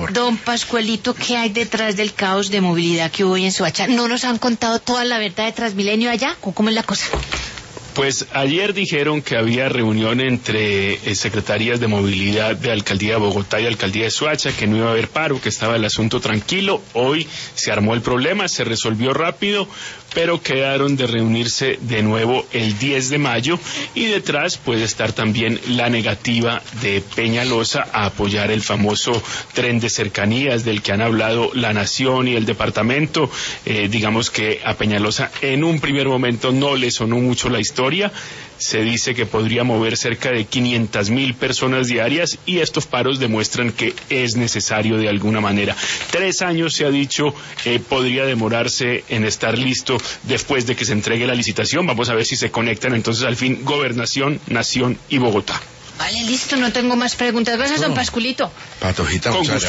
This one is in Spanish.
favor. Don Pascualito, ¿qué hay detrás del caos de movilidad que hubo hoy en Soacha? ¿No nos han contado toda la verdad de Transmilenio allá? ¿O cómo es la cosa? Pues ayer dijeron que había reunión entre secretarías de movilidad de Alcaldía de Bogotá y Alcaldía de Soacha, que no iba a haber paro, que estaba el asunto tranquilo. Hoy se armó el problema, se resolvió rápido, pero quedaron de reunirse de nuevo el 10 de mayo y detrás puede estar también la negativa de Peñalosa a apoyar el famoso tren de cercanías del que han hablado la Nación y el departamento. Digamos que a Peñalosa en un primer momento no le sonó mucho la historia. Se dice que podría mover cerca de 500.000 personas diarias y estos paros demuestran que es necesario de alguna manera. 3 años se ha dicho, podría demorarse en estar listo después de que se entregue la licitación. Vamos a ver si se conectan entonces al fin Gobernación, Nación y Bogotá. Vale, listo, no tengo más preguntas. Gracias, don Pascualito. Patojita, muchas gracias.